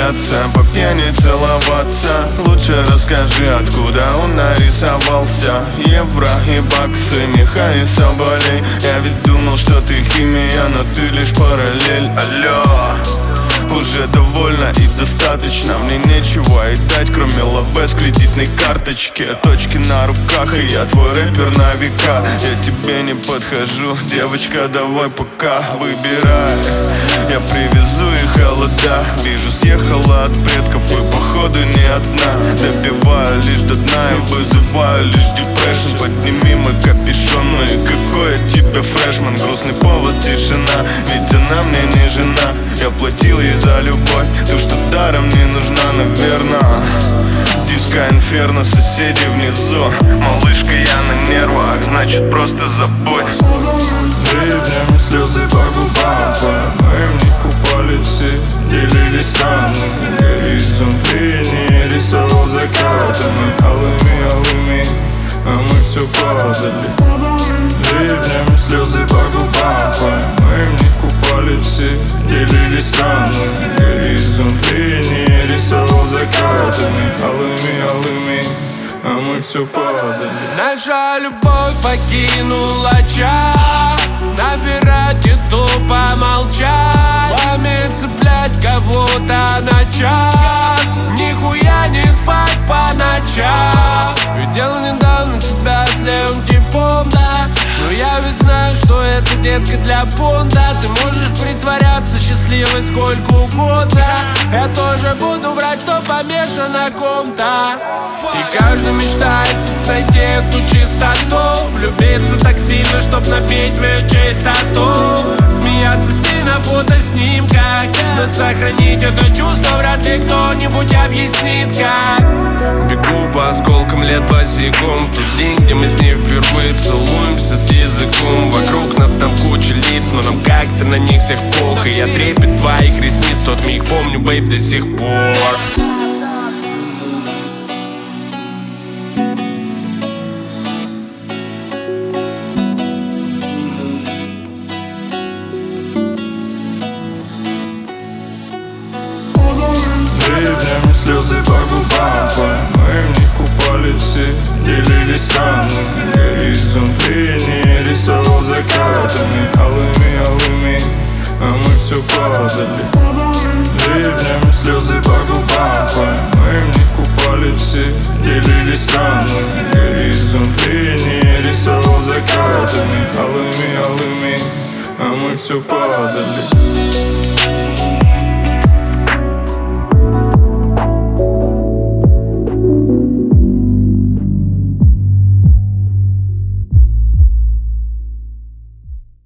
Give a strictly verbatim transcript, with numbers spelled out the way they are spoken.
общаться, по пьяни целоваться. Лучше расскажи, откуда он нарисовался. Евро и баксы, меха и соболей. Я ведь думал, что ты химия, но ты лишь параллель. Алло, уже довольно и достаточно. Мне нечего и дать, кроме лавэ с кредитной карточки. Точки на руках, и я твой рэпер на века. Я тебе не подхожу, девочка, давай пока выбирай. Я привезу их холода. Вижу, съехала от предков и походу не одна. Добиваю лишь до дна и вызываю лишь депрессион. Подними мой капюшон, ну и какой я тебе фрешман. Грустный повод, тишина, ведь она мне не жена. Я платил ей за любовь, то, что даром не нужна, наверно. Диско инферно, соседи внизу. Малышка, я на нервах, значит просто забудь. Ливнем слезы по губам твоим. Мы в них купались и делились ранами. Горизонт линии рисовал закатами. Алыми, алыми, а мы все падали. Ливнем слезы по губам твоим. Мы в них купались и делились ранами. Горизонт линии рисовал закатами. Алыми, алыми, а мы все падали. Наша любовь покинула час. Набирать и тупо молчать. Пламя цеплять кого-то на час. Нихуя не спать по ночам. Видел недавно тебя с левым типом, да. Но я ведь знаю, что это детка для понта. Ты можешь притворяться счастливой сколько угодно. Я тоже буду врать, что помешан на ком-то. И каждый мечтает тут найти эту чистоту. Влюбиться так сильно, чтоб напеть твою чистоту. Смеяться с ней на фотоснимках. Но сохранить это чувство вряд ли кто-нибудь объяснит как. Бегу по осколкам лет босиком. В тот день, где мы с ней впервые целуемся с языком. Вокруг нас там куча лиц, но нам как-то на них всех плохо. Я трепет твоих ресниц, тот миг помню, бейб, до сих пор. Ливнем слезы по губам твоим. Мы в них купались и делились ранами. Горизонт линии рисовал закатами. Алыми, алыми, а мы все падали. Ливнем слезы по губам твоим. Мы в них купались и делились ранами. Горизонт линии рисовал закатами. Алыми, алыми, а мы все падали.